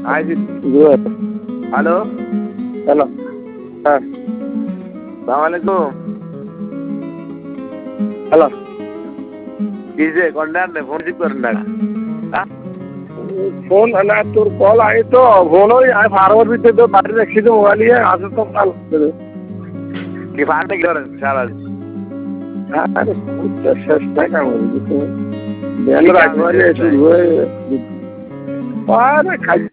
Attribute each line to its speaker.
Speaker 1: আইছি।
Speaker 2: Good.
Speaker 1: Hello,
Speaker 2: hello. হ্যাঁ।
Speaker 1: সালাম আলাইকুম।
Speaker 2: হ্যালো।
Speaker 1: কি যে কন্যার ফোন রিসিভ করেন না?
Speaker 2: ফোন না, তোর কল আই তো ফোন ওই ফার্মার ভিতরে তো বাড়ি রাখছি তো মোবাইল নিয়ে আসে তো কাল।
Speaker 1: কি ফার্মে কি করেন সারা?
Speaker 2: আরে চেষ্টা কেমন বেন রাখবারে শুরু হয়ে আরে খাই